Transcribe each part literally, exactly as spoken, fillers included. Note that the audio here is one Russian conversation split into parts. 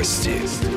Новости.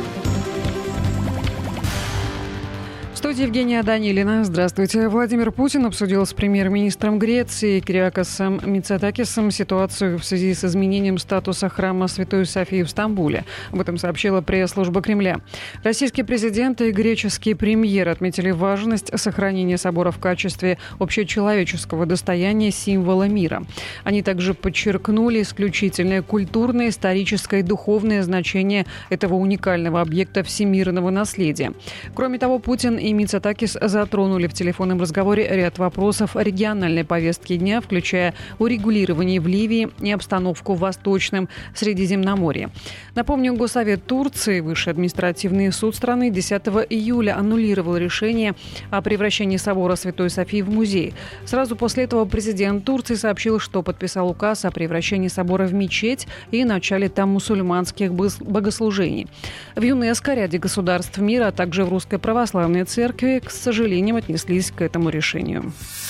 В студии Евгения Данилина. Здравствуйте. Владимир Путин обсудил с премьер-министром Греции Кириакосом Мицотакисом ситуацию в связи с изменением статуса храма Святой Софии в Стамбуле. Об этом сообщила пресс-служба Кремля. Российский президент и греческий премьер отметили важность сохранения собора в качестве общечеловеческого достояния, символа мира. Они также подчеркнули исключительное культурное, историческое и духовное значение этого уникального объекта всемирного наследия. Кроме того, Путин и Мицотакис затронули в телефонном разговоре ряд вопросов региональной повестки дня, включая урегулирование в Ливии и обстановку в Восточном Средиземноморье. Напомню, Госсовет Турции, Высший административный суд страны, десятого июля аннулировал решение о превращении собора Святой Софии в музей. Сразу после этого президент Турции сообщил, что подписал указ о превращении собора в мечеть и начале там мусульманских богослужений. В ЮНЕСКО, ряде государств мира, а также в Русской Православной Церкви, к сожалению, отнеслись к этому решению.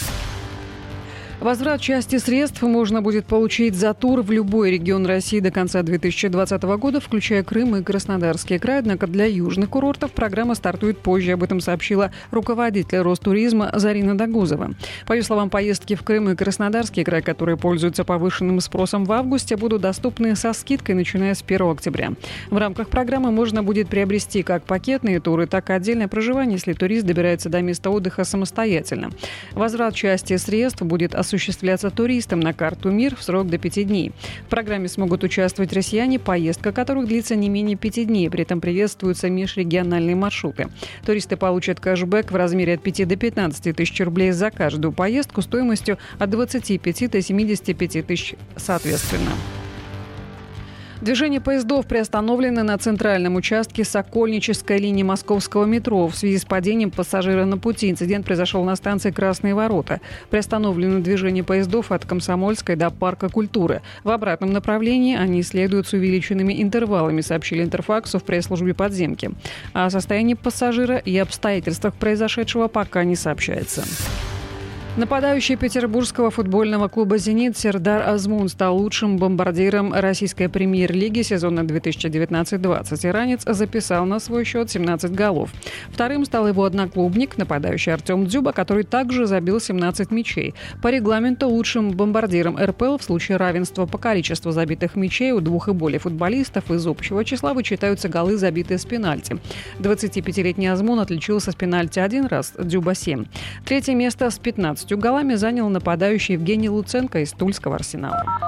Возврат части средств можно будет получить за тур в любой регион России до конца две тысячи двадцатого года, включая Крым и Краснодарский край. Однако для южных курортов программа стартует позже. Об этом сообщила руководитель Ростуризма Зарина Дагузова. По ее словам, поездки в Крым и Краснодарский край, которые пользуются повышенным спросом в августе, будут доступны со скидкой, начиная с первого октября. В рамках программы можно будет приобрести как пакетные туры, так и отдельное проживание, если турист добирается до места отдыха самостоятельно. Возврат части средств будет осуществляться осуществляться туристам на карту «Мир» в срок до пяти дней. В программе смогут участвовать россияне, поездка которых длится не менее пяти дней. При этом приветствуются межрегиональные маршруты. Туристы получат кэшбэк в размере от пяти до пятнадцати тысяч рублей за каждую поездку стоимостью от двадцати пяти до семидесяти пяти тысяч соответственно. Движение поездов приостановлено на центральном участке Сокольнической линии московского метро в связи с падением пассажира на пути. Инцидент произошел на станции Красные ворота. Приостановлено движение поездов от Комсомольской до Парка культуры. В обратном направлении они следуют с увеличенными интервалами, сообщили Интерфаксу в пресс-службе подземки. О состоянии пассажира и обстоятельствах произошедшего пока не сообщается. Нападающий петербургского футбольного клуба «Зенит» Сердар Азмун стал лучшим бомбардиром российской премьер-лиги сезона две тысячи девятнадцать двадцать. Иранец записал на свой счет семнадцать голов. Вторым стал его одноклубник, нападающий Артем Дзюба, который также забил семнадцать мячей. По регламенту лучшим бомбардиром эр пэ эл в случае равенства по количеству забитых мячей у двух и более футболистов из общего числа вычитаются голы, забитые с пенальти. двадцатипятилетний Азмун отличился с пенальти один раз, Дзюба семь. Третье место с пятнадцатью голами занял нападающий Евгений Луценко из Тульского Арсенала.